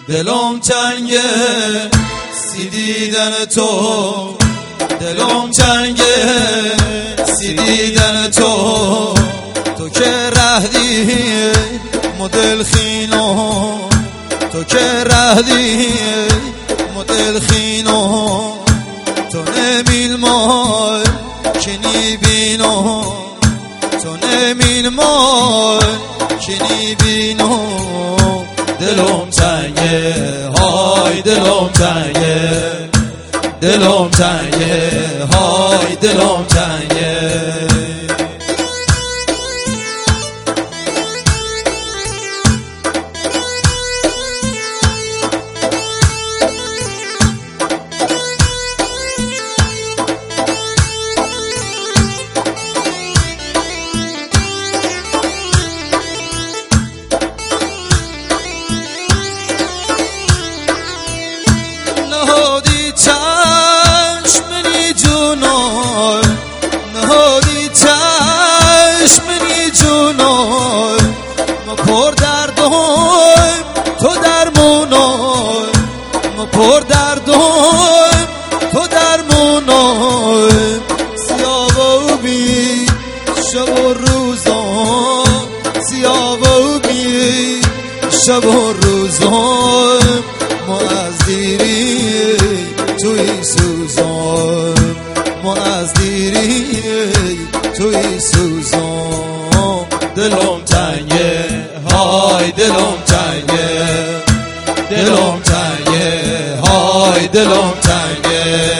دلم تنگه سی دیدن تو، دلم تنگه سی دیدن تو. تو که رهدی مدل خینو، تو که رهدی مدل خینو. تو نمیل مال کنی بینو، تو نمیل مال کنی بینو. دلم تنگه های دلم تنگه، دلم تنگه های دلم تنگه. نهادی چشمنی جونای، نهادی چشمنی جونای. ما پر دردایم تو درمونای، ما پر دردایم تو درمونای. سیاه و بی شب و روزا، سیاه و بی شب و روزا. ما از دیری توی سوزان، ما از دیری توی سوزان. دلم تنگه های دلم تنگه، دلم تنگه های دلم تنگه.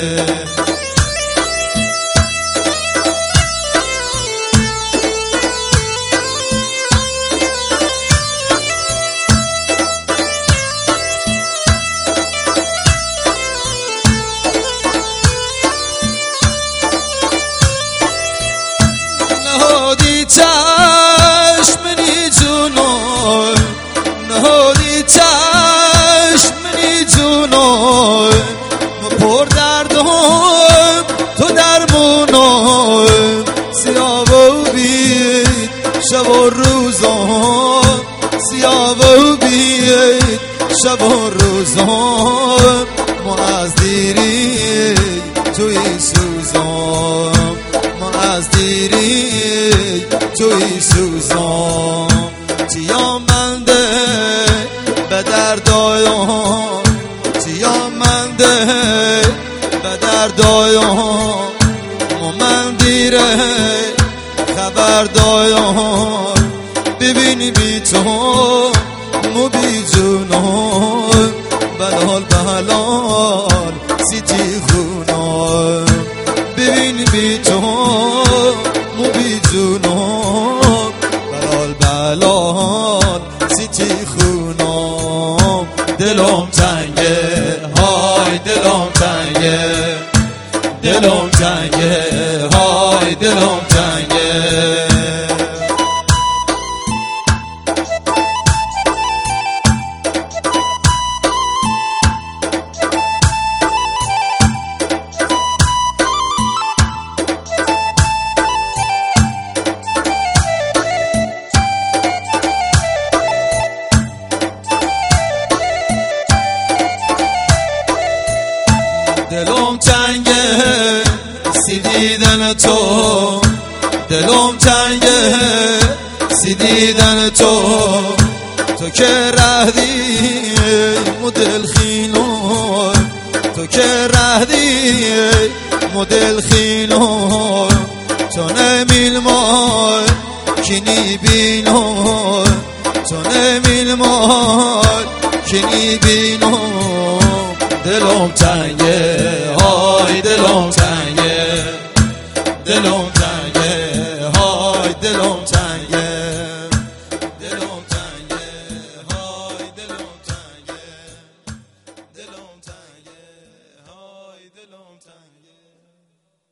نهادی چشمنی جونای، نهادی چشمنی جونای. ما پر دردایم تو درمونای. سیاه و بید شب و روزا، سیاه و بید شب و روزا. ما از دیری توی سوزان، ما از دیری توی سوزان. تیامنده به دردایم، تیامنده به دردایم. من دیره خبر دایم، ببینی بی تو مو بی جونم. بلال بلال سیتی خونم، ببینی بی تو مو بی جونم. بلال بلال سیتی خونم. دلم تنگه های دلم تنگه، دلم تنگه های دلم تنگه. دلم تنگه سی دیدن تو، دلم تنگه سی دیدن تو. تو که رهدی مدل خینو، تو که رهدی مدل خینو. تو نمیل مال کنی بینو، تو نمیل مال کنی بینو. دلم تنگه های دلم تنگه، دلم